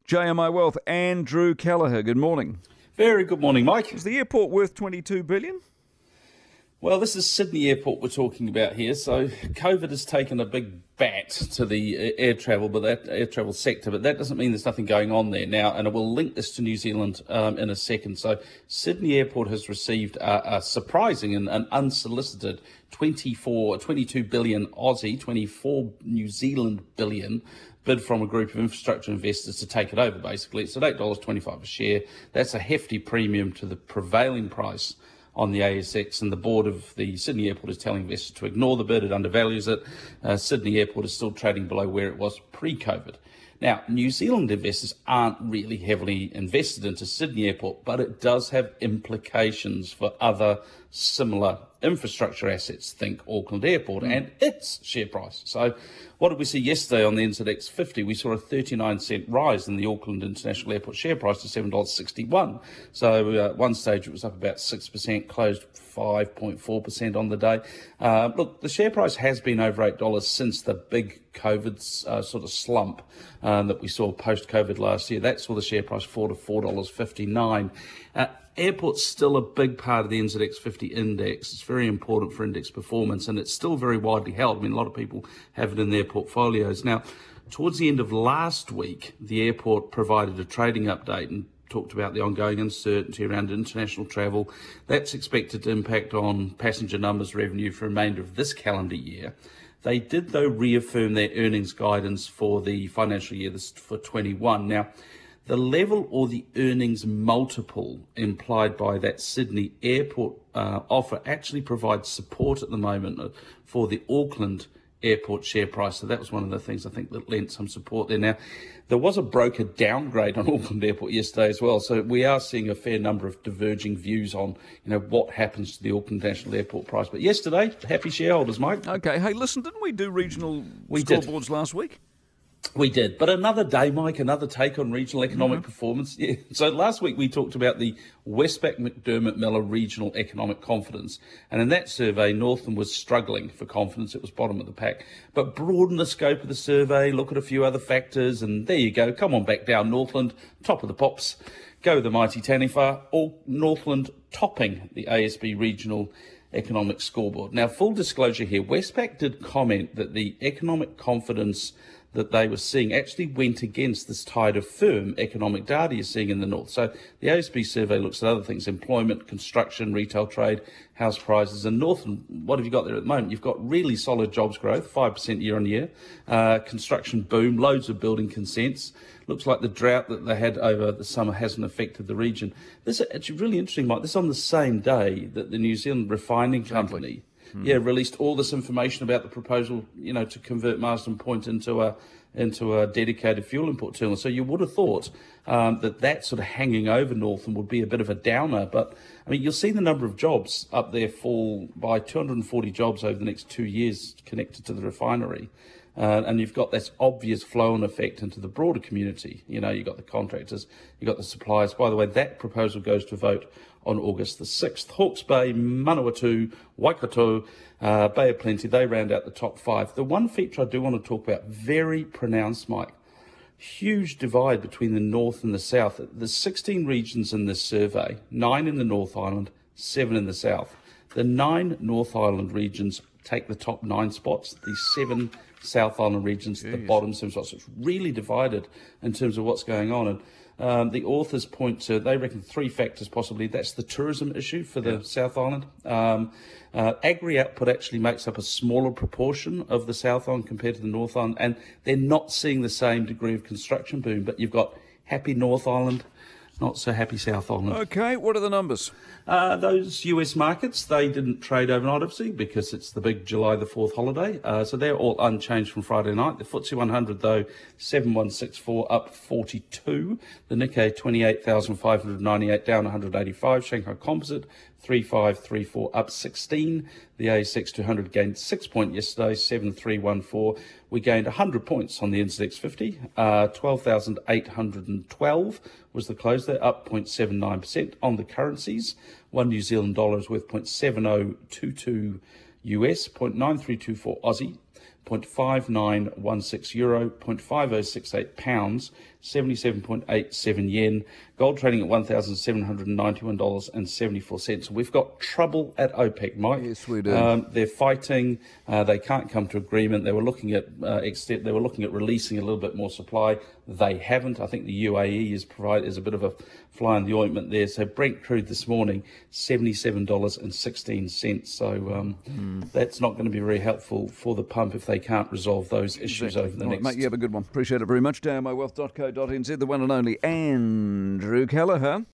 JMI Wealth, Andrew Kelleher. Good morning. Very good morning, Mike. Is the airport worth $22 billion? Well, this is Sydney Airport we're talking about here. So COVID has taken a big bat to the air travel sector, but that doesn't mean there's nothing going on there now. And I will link this to New Zealand in a second. So Sydney Airport has received a surprising and unsolicited 22 billion Aussie, 24 New Zealand billion bid from a group of infrastructure investors to take it over, basically. It's at $8.25 a share. That's a hefty premium to the prevailing price on the ASX, and the board of the Sydney Airport is telling investors to ignore the bid. It undervalues it. Sydney Airport is still trading below where it was pre-COVID. Now, New Zealand investors aren't really heavily invested into Sydney Airport, but it does have implications for other similar infrastructure assets. Think Auckland Airport and its share price. So what did we see yesterday on the NZX 50? We saw a 39-cent rise in the Auckland International Airport share price to $7.61. So at one stage it was up about 6%, closed 5.4% on the day. Look, the share price has been over $8 since the big COVID sort of slump that we saw post-COVID last year. That saw the share price fall to $4.59. Airport's still a big part of the NZX 50 index. It's very important for index performance, and it's still very widely held. I mean, a lot of people have it in their portfolios. Now, towards the end of last week, the airport provided a trading update and talked about the ongoing uncertainty around international travel. That's expected to impact on passenger numbers, revenue for the remainder of this calendar year. They did, though, reaffirm their earnings guidance for the financial year for 21. Now, the level or the earnings multiple implied by that Sydney Airport offer actually provides support at the moment for the Auckland Airport share price. So that was one of the things I think that lent some support there. Now, there was a broker downgrade on Auckland Airport yesterday as well. So we are seeing a fair number of diverging views on, what happens to the Auckland National Airport price. But yesterday, happy shareholders, Mike. Okay. Hey, listen, didn't we do regional scoreboards last week? We did, but another day, Mike, another take on regional economic performance. Yeah. So last week we talked about the Westpac McDermott Miller Regional Economic Confidence, and in that survey, Northland was struggling for confidence. It was bottom of the pack. But broaden the scope of the survey, look at a few other factors, and there you go. Come on back down, Northland, top of the pops. Go the mighty Taniwha, or Northland topping the ASB Regional Economic Scoreboard. Now, full disclosure here, Westpac did comment that the economic confidence that they were seeing actually went against this tide of firm economic data you're seeing in the north. So the ASB survey looks at other things: employment, construction, retail trade, house prices. And Northland, what have you got there at the moment? You've got really solid jobs growth, 5% year on year, construction boom, loads of building consents. Looks like the drought that they had over the summer hasn't affected the region. This is actually really interesting, Mike. This is on the same day that the New Zealand Refining Company released all this information about the proposal, to convert Marsden Point into a dedicated fuel import terminal. So you would have thought that sort of hanging over Northland would be a bit of a downer. But, I mean, you'll see the number of jobs up there fall by 240 jobs over the next 2 years connected to the refinery. And you've got this obvious flow-on effect into the broader community. You've got the contractors, you've got the suppliers. By the way, that proposal goes to vote on August the 6th. Hawke's Bay, Manawatu, Waikato, Bay of Plenty, they round out the top five. The one feature I do want to talk about, very pronounced, Mike, huge divide between the north and the south. There's 16 regions in this survey, 9 in the North Island, 7 in the south. The 9 North Island regions take the top 9 spots, the 7 South Island regions, the bottom 7 spots. So it's really divided in terms of what's going on. And the authors point to, they reckon, 3 factors possibly. That's the tourism issue for the South Island. Agri output actually makes up a smaller proportion of the South Island compared to the North Island, and they're not seeing the same degree of construction boom. But you've got happy North Island, not so happy South Island. Okay, what are the numbers? Those US markets, they didn't trade overnight, obviously, because it's the big July the 4th holiday. So they're all unchanged from Friday night. The FTSE 100, though, 7164, up 42. The Nikkei, 28,598, down 185. Shanghai Composite, 3534, up 16. The ASX 200 gained 6 points yesterday, 7314. We gained 100 points on the NZX 50. 12,812 was the close there, up 0.79%. On the currencies, one New Zealand dollar is worth 0.7022 US, 0.9324 Aussie, 0.5916 euro, 0.5068 pounds, 77.87 yen. Gold trading at $1,791.74. We've got trouble at OPEC, Mike. Yes, we do. They're fighting. They can't come to agreement. They were looking at releasing a little bit more supply. They haven't. I think the UAE is a bit of a fly in the ointment there. So Brent crude this morning, $77.16. So that's not going to be very helpful for the pump if they can't resolve those issues over the next. Mate, you have a good one. Appreciate it very much. DailyMyWealth.co.nz, the one and only Andrew Callagher.